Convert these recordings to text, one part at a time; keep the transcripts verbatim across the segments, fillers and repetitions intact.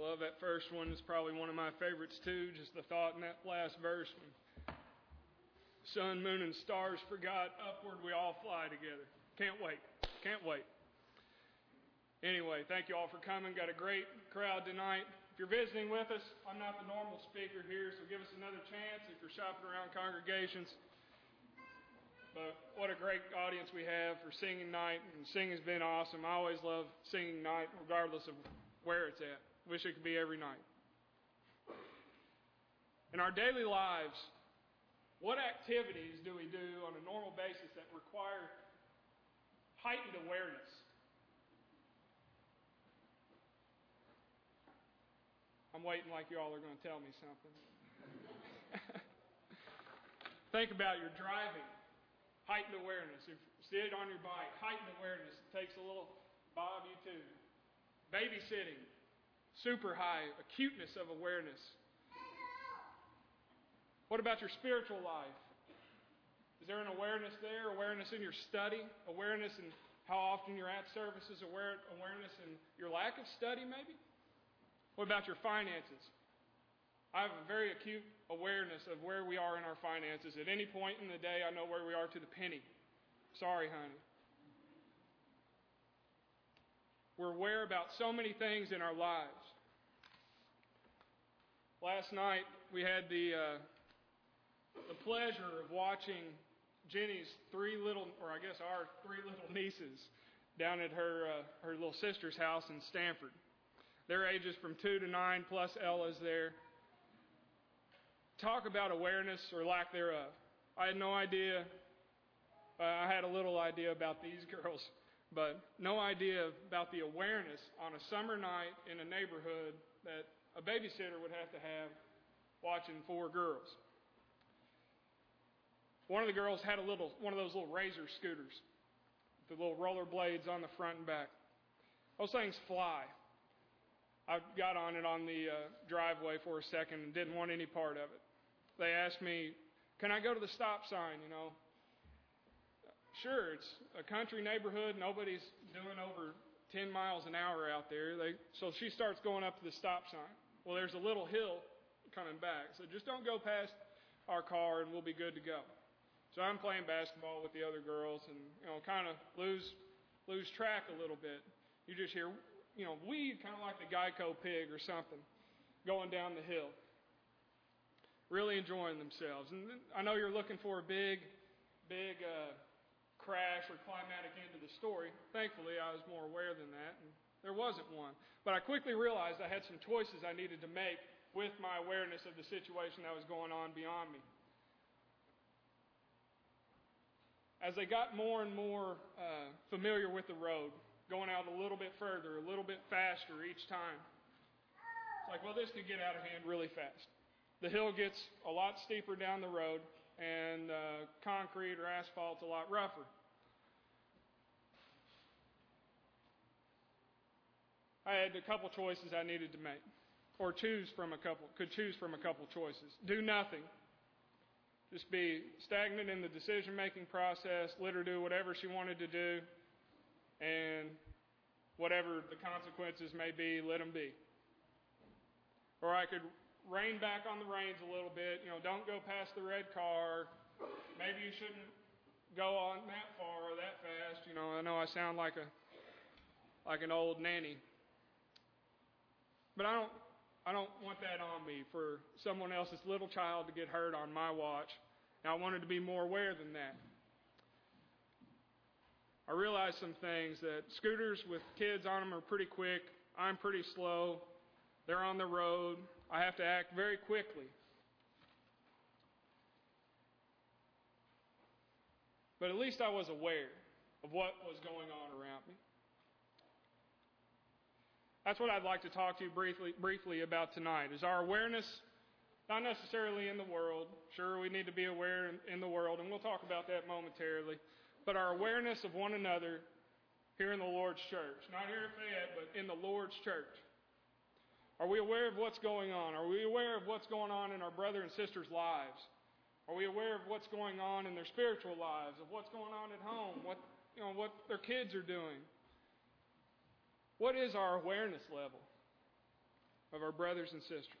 Love that first one. It's probably one of my favorites too. Just the thought in that last verse. Sun, moon, and stars forgot. Upward we all fly together. Can't wait. Can't wait. Anyway, thank you all for coming. Got a great crowd tonight. If you're visiting with us, I'm not the normal speaker here, so give us another chance if you're shopping around congregations. But what a great audience we have for singing night, and singing's been awesome. I always love singing night, regardless of where it's at. Wish it could be every night. In our daily lives, what activities do we do on a normal basis that require heightened awareness? I'm waiting like you all are going to tell me something. Think about your driving. Heightened awareness. If you sit on your bike, heightened awareness. It takes a little Bob, you too. Babysitting. Super high acuteness of awareness. What about your spiritual life? Is there an awareness there? Awareness in your study? Awareness in how often you're at services? Aware, awareness in your lack of study, maybe? What about your finances? I have a very acute awareness of where we are in our finances. At any point in the day, I know where we are to the penny. Sorry, honey. We're aware about so many things in our lives. Last night, we had the uh, the pleasure of watching Jenny's three little, or I guess our three little nieces down at her uh, her little sister's house in Stanford. Their ages from two to nine, plus Ella's there. Talk about awareness or lack thereof. I had no idea. Uh, I had a little idea about these girls, but no idea about the awareness on a summer night in a neighborhood that a babysitter would have to have watching four girls. One of the girls had a little, one of those little Razor scooters, with the little roller blades on the front and back. Those things fly. I got on it on the uh, driveway for a second and didn't want any part of it. They asked me, can I go to the stop sign, you know? Sure, it's a country neighborhood. Nobody's doing over ten miles an hour out there. They, so she starts going up to the stop sign. Well, there's a little hill coming back. So just don't go past our car and we'll be good to go. So I'm playing basketball with the other girls and, you know, kind of lose lose track a little bit. You just hear, you know, weed, kind of like the Geico pig or something, going down the hill. Really enjoying themselves. And I know you're looking for a big, big uh, crash or climatic end to the story. Thankfully, I was more aware than that, and there wasn't one. But I quickly realized I had some choices I needed to make with my awareness of the situation that was going on beyond me. As they got more and more uh, familiar with the road, going out a little bit further, a little bit faster each time, it's like, well, this could get out of hand really fast. The hill gets a lot steeper down the road, and uh, concrete or asphalt's a lot rougher. I had a couple choices I needed to make, or choose from a couple, could choose from a couple choices. Do nothing. Just be stagnant in the decision-making process, let her do whatever she wanted to do, and whatever the consequences may be, let them be. Or I could rein back on the reins a little bit. You know, don't go past the red car. Maybe you shouldn't go on that far or that fast. You know, I know I sound like a like an old nanny, but I don't I don't want that on me for someone else's little child to get hurt on my watch. And I wanted to be more aware than that. I realized some things, that scooters with kids on them are pretty quick. I'm pretty slow. They're on the road. I have to act very quickly. But at least I was aware of what was going on around me. That's what I'd like to talk to you briefly, briefly about tonight, is our awareness, not necessarily in the world. Sure, we need to be aware in, in the world, and we'll talk about that momentarily. But our awareness of one another here in the Lord's church. Not here at Fayette, but in the Lord's church. Are we aware of what's going on? Are we aware of what's going on in our brother and sisters' lives? Are we aware of what's going on in their spiritual lives, of what's going on at home, what, you know, what their kids are doing? What is our awareness level? of our brothers and sisters.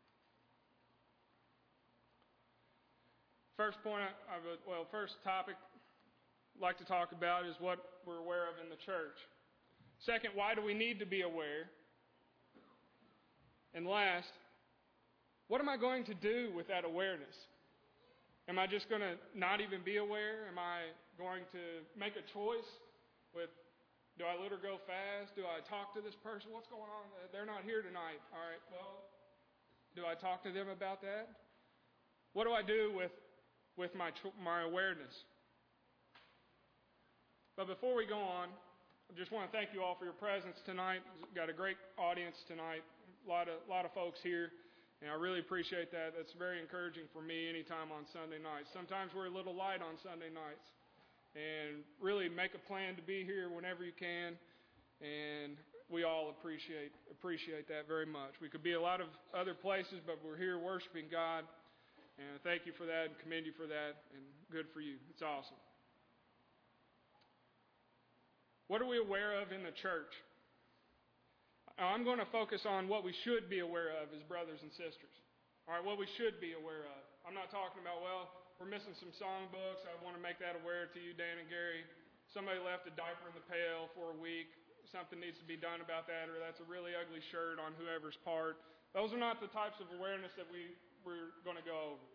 First point, I would, well, first topic I'd like to talk about is what we're aware of in the church. Second, why do we need to be aware? And last, what am I going to do with that awareness? Am I just going to not even be aware? Am I going to make a choice with, do I let her go fast? Do I talk to this person? What's going on? They're not here tonight. All right, well, do I talk to them about that? What do I do with, with my, my awareness? But before we go on, I just want to thank you all for your presence tonight. We've got a great audience tonight, a lot of, lot of folks here. And I really appreciate that. That's very encouraging for me anytime on Sunday nights. Sometimes we're a little light on Sunday nights. And really make a plan to be here whenever you can. And we all appreciate appreciate that very much. We could be a lot of other places, but we're here worshiping God. And thank you for that and commend you for that. And good for you. It's awesome. What are we aware of in the church? I'm going to focus on what we should be aware of as brothers and sisters. All right, what we should be aware of. I'm not talking about, well, we're missing some songbooks. I want to make that aware to you, Dan and Gary. Somebody left a diaper in the pail for a week. Something needs to be done about that, or that's a really ugly shirt on whoever's part. Those are not the types of awareness that we, we're going to go over.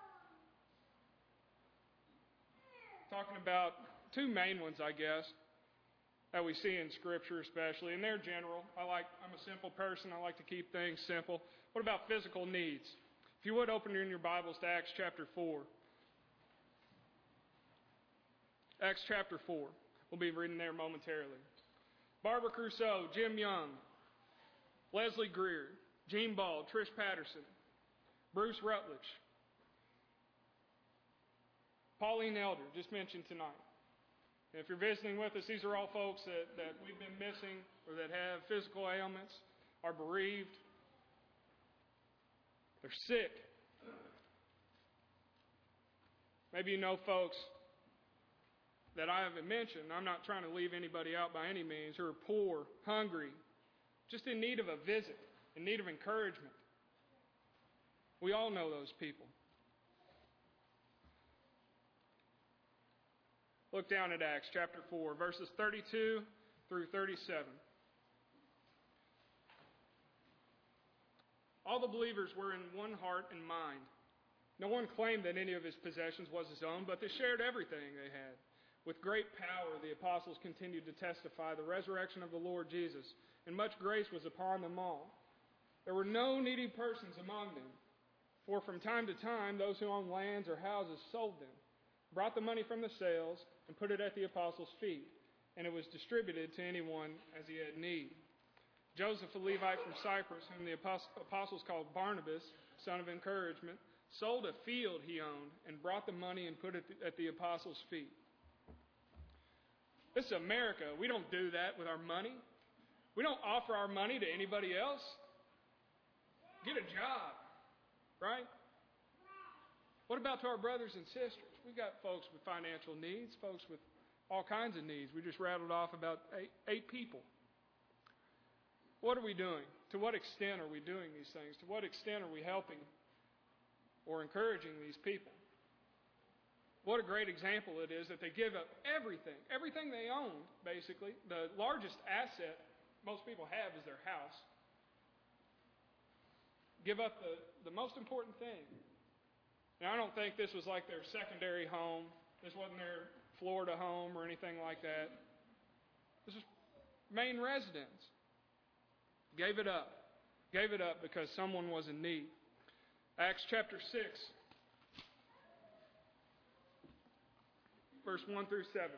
Talking about two main ones, I guess, that we see in Scripture especially, and they're general. I like, I'm a simple person. I like to keep things simple. What about physical needs? If you would open in your Bibles to Acts chapter four. Acts chapter four. We'll be reading there momentarily. Barbara Crusoe, Jim Young, Leslie Greer, Gene Ball, Trish Patterson, Bruce Rutledge, Pauline Elder, just mentioned tonight. If you're visiting with us, these are all folks that, that we've been missing or that have physical ailments, are bereaved. They're sick. Maybe you know folks that I haven't mentioned. I'm not trying to leave anybody out by any means, who are poor, hungry, just in need of a visit, in need of encouragement. We all know those people. Look down at Acts chapter four, verses thirty-two through thirty-seven. All the believers were in one heart and mind. No one claimed that any of his possessions was his own, but they shared everything they had. With great power, the apostles continued to testify the resurrection of the Lord Jesus, and much grace was upon them all. There were no needy persons among them, for from time to time those who owned lands or houses sold them, brought the money from the sales, and put it at the apostles' feet, and it was distributed to anyone as he had need. Joseph, a Levite from Cyprus, whom the apostles called Barnabas, son of encouragement, sold a field he owned and brought the money and put it at the apostles' feet. This is America. We don't do that with our money. We don't offer our money to anybody else. Get a job, right? What about to our brothers and sisters? We've got folks with financial needs, folks with all kinds of needs. We just rattled off about eight, eight people. What are we doing? To what extent are we doing these things? To what extent are we helping or encouraging these people? What a great example it is that they give up everything, everything they own, basically. The largest asset most people have is their house. Give up the, the most important thing. Now, I don't think this was like their secondary home. This wasn't their Florida home or anything like that. This was main residence. Gave it up. Gave it up because someone was in need. Acts chapter six. Verse one through seven.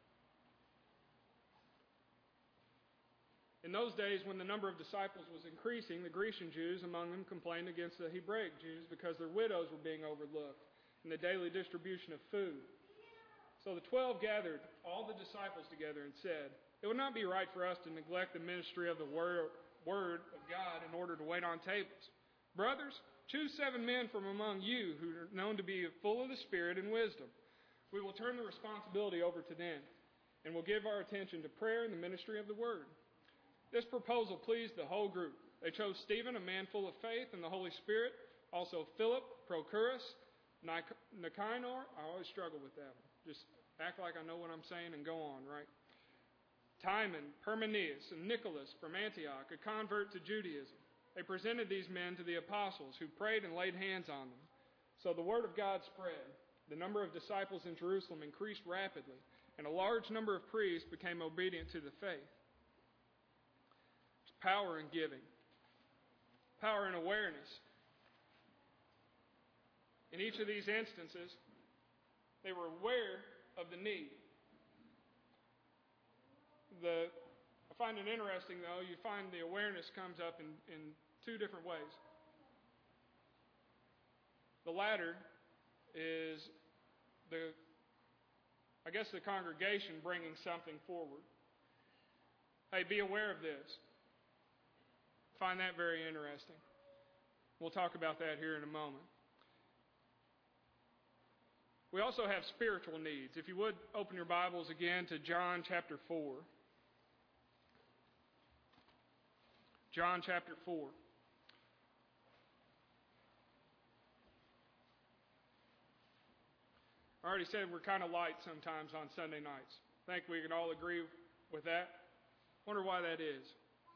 In those days, when the number of disciples was increasing, the Grecian Jews among them complained against the Hebraic Jews because their widows were being overlooked in the daily distribution of food. So the twelve gathered all the disciples together and said, "It would not be right for us to neglect the ministry of the word, word of God in order to wait on tables. Brothers, choose seven men from among you who are known to be full of the Spirit and wisdom. We will turn the responsibility over to them, and will give our attention to prayer and the ministry of the word." This proposal pleased the whole group. They chose Stephen, a man full of faith and the Holy Spirit, also Philip, Prochorus, Nicanor. I always struggle with that one. Just act like I know what I'm saying and go on, right? Timon, Parmenas, and Nicholas from Antioch, a convert to Judaism. They presented these men to the apostles, who prayed and laid hands on them. So the word of God spread. The number of disciples in Jerusalem increased rapidly, and a large number of priests became obedient to the faith. There's power in giving, power in awareness. In each of these instances, they were aware of the need. The, I find it interesting, though, you find the awareness comes up in, in two different ways. The latter is the, I guess, the congregation bringing something forward. Hey, be aware of this. Find that very interesting. We'll talk about that here in a moment. We also have spiritual needs. If you would, open your Bibles again to John chapter four. John chapter four. I already said we're kind of light sometimes on Sunday nights. I think we can all agree with that. Wonder why that is.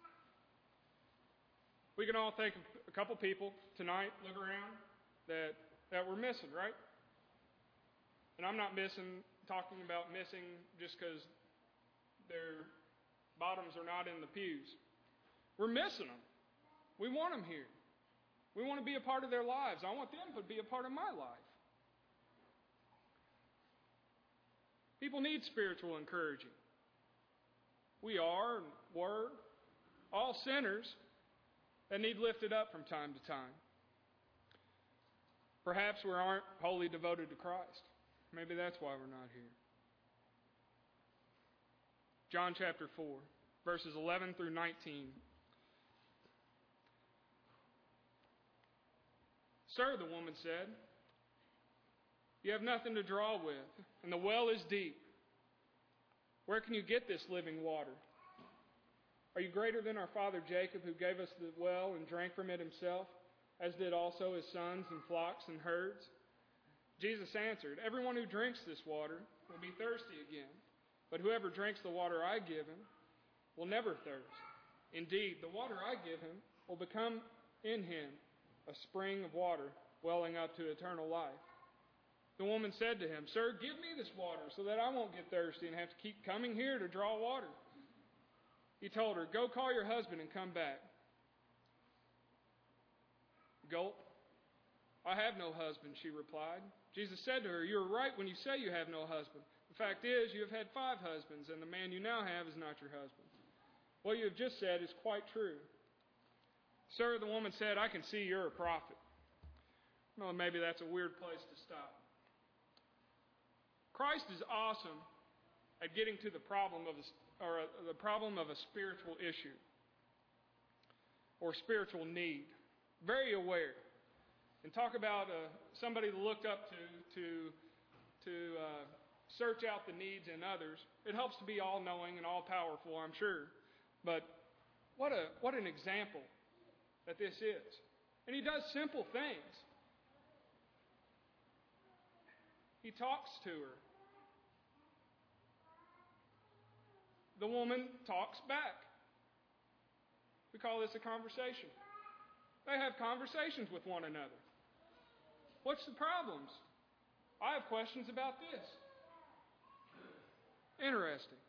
We can all think of a couple people tonight, look around, that, that we're missing, right? And I'm not missing, talking about missing just because their bottoms are not in the pews. We're missing them. We want them here. We want to be a part of their lives. I want them to be a part of my life. People need spiritual encouraging. We are and were all sinners that need lifted up from time to time. Perhaps we aren't wholly devoted to Christ. Maybe that's why we're not here. John chapter four, verses eleven through nineteen. Sir, the woman said, you have nothing to draw with, and the well is deep. Where can you get this living water? Are you greater than our father Jacob, who gave us the well and drank from it himself, as did also his sons and flocks and herds? Jesus answered, everyone who drinks this water will be thirsty again, but whoever drinks the water I give him will never thirst. Indeed, the water I give him will become in him a spring of water welling up to eternal life. The woman said to him, Sir, give me this water so that I won't get thirsty and have to keep coming here to draw water. He told her, Go call your husband and come back. Gulp. I have no husband, she replied. Jesus said to her, You are right when you say you have no husband. The fact is, you have had five husbands, and the man you now have is not your husband. What you have just said is quite true. Sir, the woman said, I can see you're a prophet. Well, maybe that's a weird place to stop. Christ is awesome at getting to the problem of a, or a, the problem of a spiritual issue or spiritual need. Very aware. And talk about uh, somebody looked up to to to uh, search out the needs in others. It helps to be all-knowing and all-powerful, I'm sure. But what a what an example that this is. And he does simple things. He talks to her. The woman talks back. We call this a conversation. They have conversations with one another. What's the problems? I have questions about this. Interesting.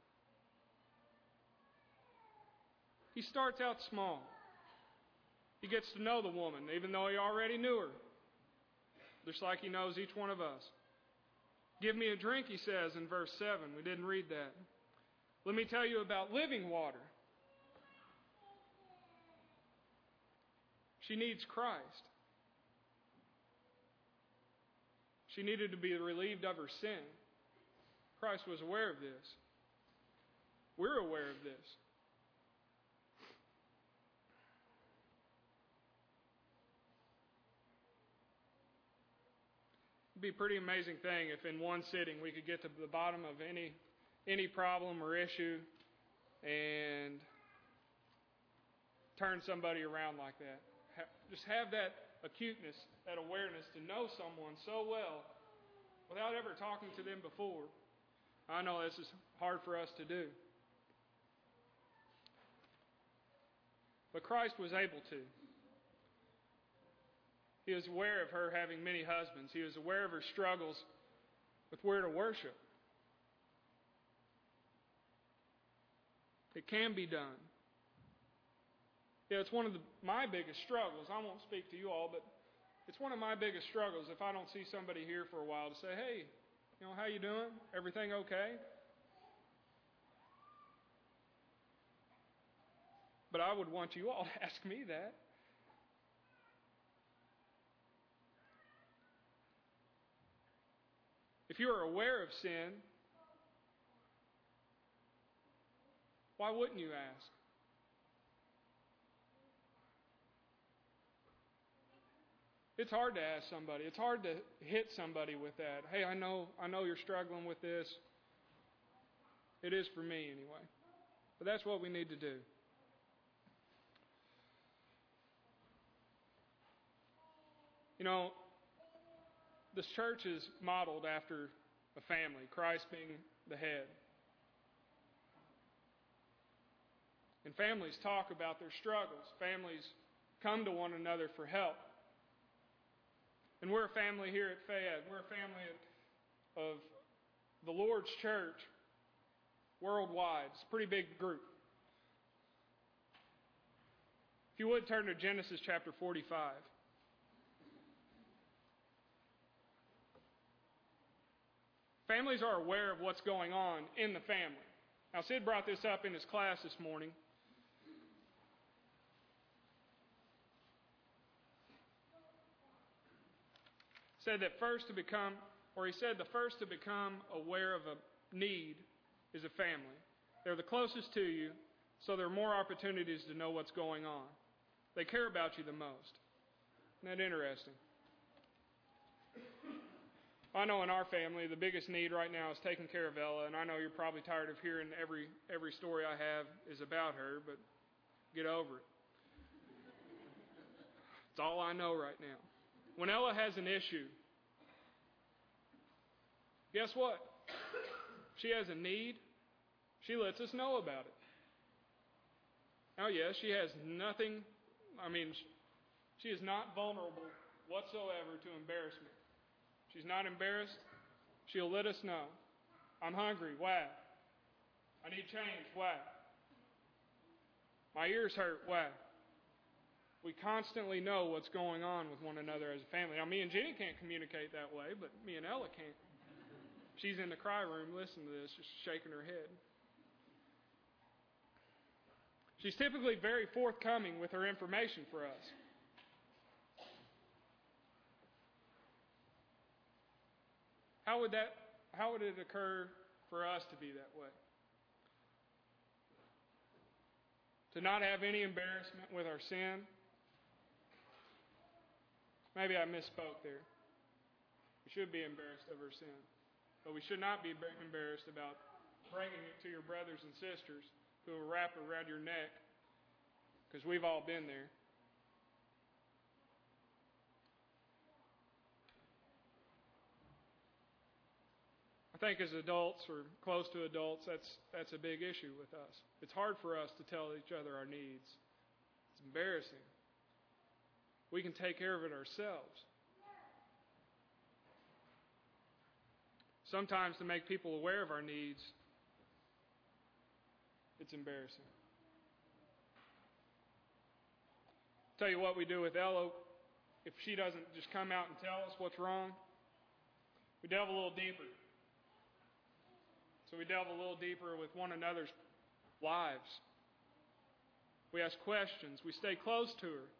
He starts out small. He gets to know the woman, even though he already knew her. Just like he knows each one of us. Give me a drink, he says in verse seven. We didn't read that. Let me tell you about living water. She needs Christ. She needed to be relieved of her sin. Christ was aware of this. We're aware of this. It'd be a pretty amazing thing if in one sitting we could get to the bottom of any any problem or issue and turn somebody around like that. Ha- just have that acuteness, that awareness to know someone so well without ever talking to them before. I know this is hard for us to do. But Christ was able to. He was aware of her having many husbands. He was aware of her struggles with where to worship. It can be done. Yeah, it's one of the, my biggest struggles. I won't speak to you all, but it's one of my biggest struggles if I don't see somebody here for a while to say, hey, you know, how you doing? Everything okay? But I would want you all to ask me that. If you are aware of sin, why wouldn't you ask? It's hard to ask somebody. It's hard to hit somebody with that. Hey, I know, I know you're struggling with this. It is for me anyway. But that's what we need to do. You know, this church is modeled after a family, Christ being the head. And families talk about their struggles. Families come to one another for help. And we're a family here at Fayette. We're a family of the Lord's church worldwide. It's a pretty big group. If you would, turn to Genesis chapter forty-five. Families are aware of what's going on in the family. Now, Sid brought this up in his class this morning. Said that first to become, or he said the first to become aware of a need is a family. They're the closest to you, so there are more opportunities to know what's going on. They care about you the most. Isn't that interesting? I know in our family the biggest need right now is taking care of Ella, and I know you're probably tired of hearing every every story I have is about her, but get over it. It's all I know right now. When Ella has an issue, guess what? She has a need. She lets us know about it. Now, yes, she has nothing, I mean, she is not vulnerable whatsoever to embarrassment. She's not embarrassed. She'll let us know. I'm hungry. Why? I need change. Why? My ears hurt. Why? We constantly know what's going on with one another as a family. Now, me and Jenny can't communicate that way, but me and Ella can't. She's in the cry room listening to this, just shaking her head. She's typically very forthcoming with her information for us. How would that, how would it occur for us to be that way? To not have any embarrassment with our sin? Maybe I misspoke there. We should be embarrassed of our sin. But we should not be embarrassed about bringing it to your brothers and sisters who will wrap it around your neck, because we've all been there. I think as adults or close to adults, that's that's a big issue with us. It's hard for us to tell each other our needs. It's embarrassing. We can take care of it ourselves. Sometimes to make people aware of our needs, it's embarrassing. Tell you what we do with Ella. If she doesn't just come out and tell us what's wrong, we delve a little deeper. So we delve a little deeper with one another's lives. We ask questions. We stay close to her.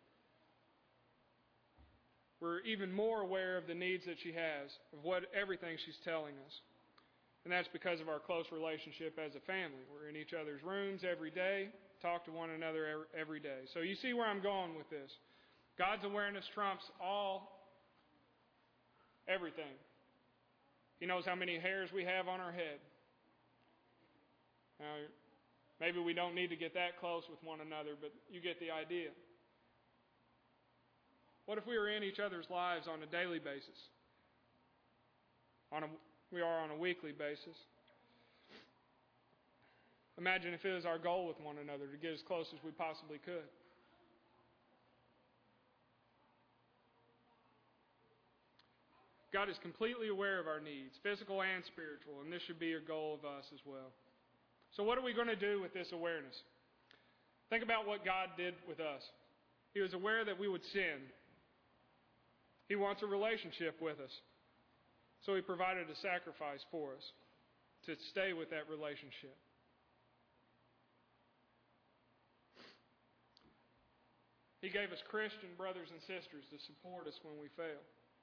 We're even more aware of the needs that she has, of what everything she's telling us. And that's because of our close relationship as a family. We're in each other's rooms every day, talk to one another every day. So you see where I'm going with this. God's awareness trumps all, everything. He knows how many hairs we have on our head. Now, Maybe we don't need to get that close with one another, but you get the idea. What if we were in each other's lives on a daily basis? On a, we are on a weekly basis. Imagine if it was our goal with one another to get as close as we possibly could. God is completely aware of our needs, physical and spiritual, and this should be a goal of us as well. So what are we going to do with this awareness? Think about what God did with us. He was aware that we would sin. He wants a relationship with us. So He provided a sacrifice for us to stay with that relationship. He gave us Christian brothers and sisters to support us when we fail.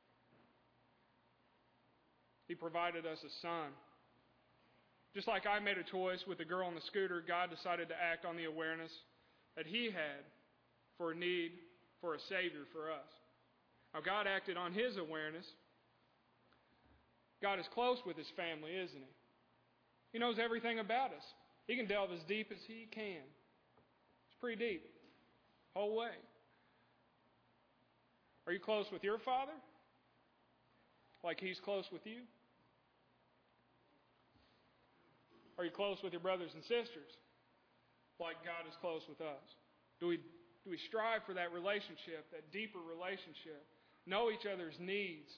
He provided us a son. Just like I made a choice with the girl on the scooter, God decided to act on the awareness that He had for a need for a Savior for us. Now, God acted on His awareness. God is close with His family, isn't He? He knows everything about us. He can delve as deep as He can. It's pretty deep. Whole way. Are you close with your Father? Like He's close with you? Are you close with your brothers and sisters? Like God is close with us? Do we, do we strive for that relationship, that deeper relationship? Know each other's needs?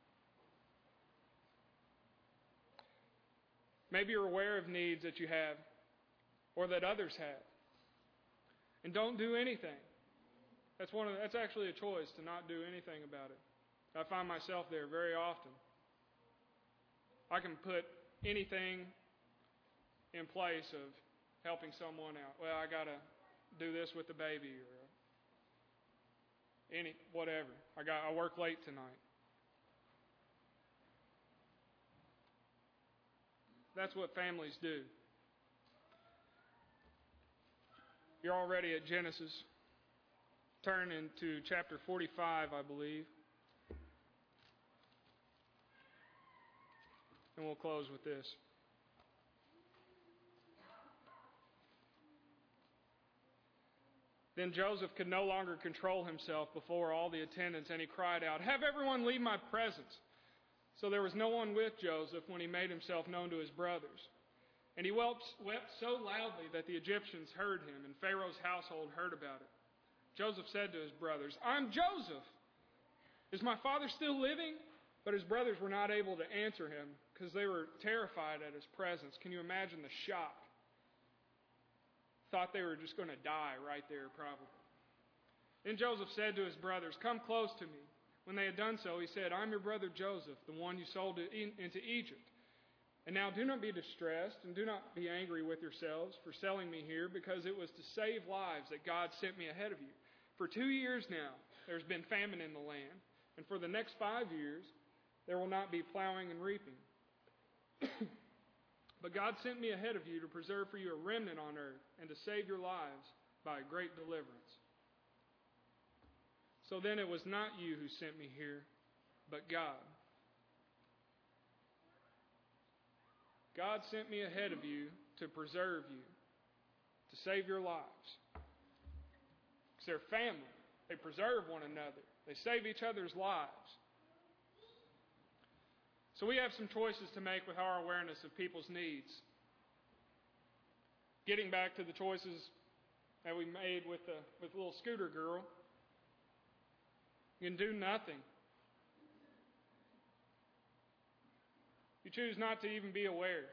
Maybe you're aware of needs that you have or that others have. And don't do anything. That's one of, that's actually a choice to not do anything about it. I find myself there very often. I can put anything in place of helping someone out. Well, I got to do this with the baby or any whatever. I got I work late tonight. That's what families do. You're already at Genesis. Turn into chapter forty-five, I believe. And we'll close with this. Then Joseph could no longer control himself before all the attendants, and he cried out, "Have everyone leave my presence!" So there was no one with Joseph when he made himself known to his brothers. And he wept, wept so loudly that the Egyptians heard him, and Pharaoh's household heard about it. Joseph said to his brothers, "I'm Joseph. Is my father still living?" But his brothers were not able to answer him because they were terrified at his presence. Can you imagine the shock? Thought they were just going to die right there, probably. Then Joseph said to his brothers, "Come close to me." When they had done so, he said, "I'm your brother Joseph, the one you sold into Egypt. And now do not be distressed and do not be angry with yourselves for selling me here, because it was to save lives that God sent me ahead of you. For two years now there's been famine in the land, and for the next five years there will not be plowing and reaping. But God sent me ahead of you to preserve for you a remnant on earth and to save your lives by a great deliverance. So then it was not you who sent me here, but God. God sent me ahead of you to preserve you, to save your lives." Because they're family. They preserve one another. They save each other's lives. So we have some choices to make with our awareness of people's needs. Getting back to the choices that we made with the with the little scooter girl. You can do nothing. You choose not to even be aware.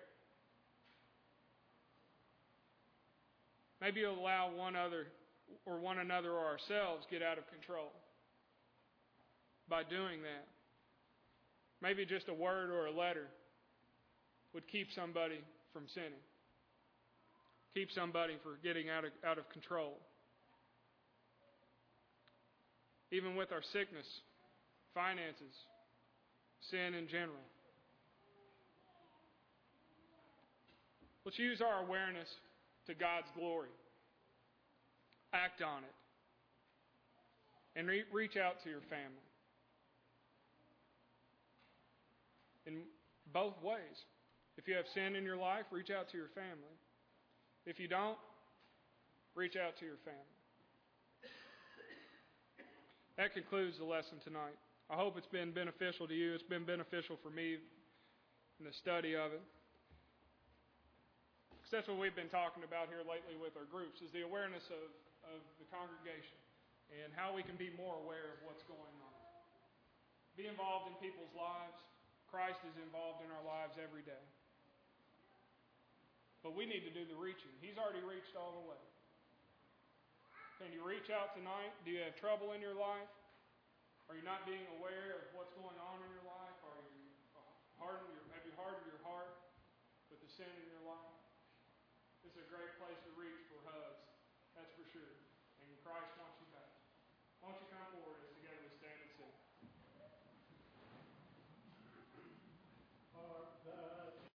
Maybe you'll allow one other or one another or ourselves get out of control by doing that. Maybe just a word or a letter would keep somebody from sinning. Keep somebody from getting out of, out of control. Even with our sickness, finances, sin in general. Let's use our awareness to God's glory. Act on it. And re- reach out to your family. In both ways. If you have sin in your life, reach out to your family. If you don't, reach out to your family. That concludes the lesson tonight. I hope it's been beneficial to you. It's been beneficial for me in the study of it. Because that's what we've been talking about here lately with our groups, is the awareness of, of the congregation and how we can be more aware of what's going on. Be involved in people's lives. Christ is involved in our lives every day. But we need to do the reaching. He's already reached all the way. Can you reach out tonight? Do you have trouble in your life? Are you not being aware of what's going on in your life? Are you hardened your, have you hardened your heart with the sin in your life? This is a great place to reach for hugs. That's for sure. And Christ wants you back. Won't you come forward?